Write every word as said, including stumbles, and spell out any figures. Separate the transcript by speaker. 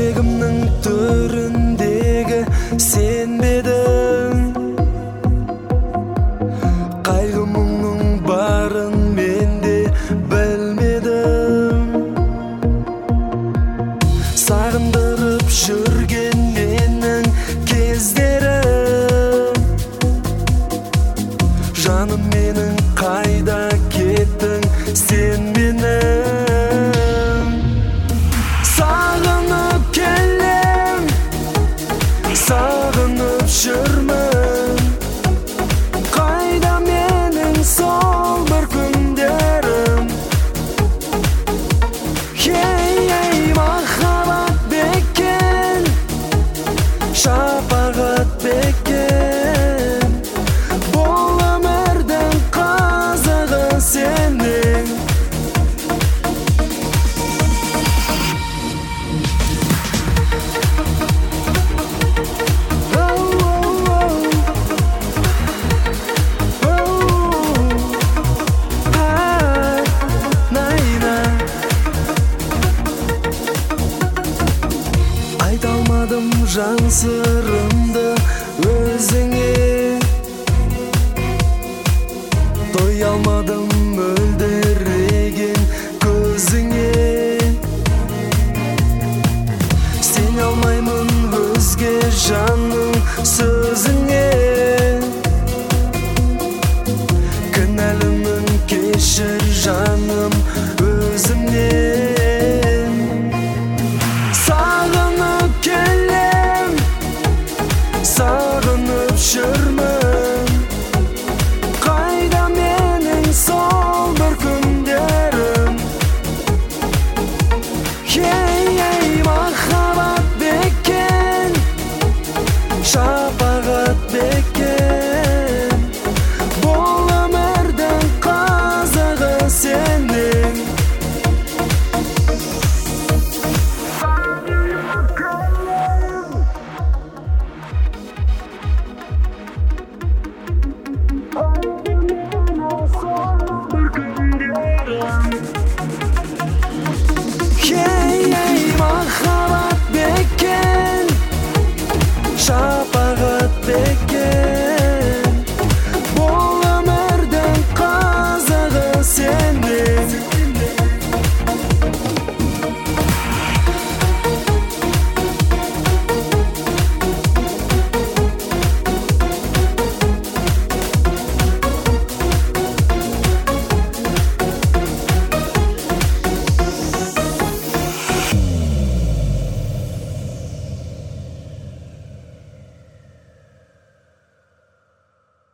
Speaker 1: жүрегімнің төріндегі сен бедің. Қайғы мұңның барын мен де білмедім. Сағындырып жүрген менің кездерім. Жаным менің қайда кеттің сен менің. Сағынып келем, сағынып жүрмін. Қайда менің сол бір күндерім. Ей, махаббат бекен, шапағат бекен. Бұл өмірдің қызығы сенің. Айта алмадым жан сырымды өзіңе. Той алмадым мөлдіреген көзіңе. Сене алмаймын өзге жанның сөзіне. Кінәлімін кешір жаным өзімнен. Сағынып келем, сағынып жүрмін. Қайда менің сол бір күндерім.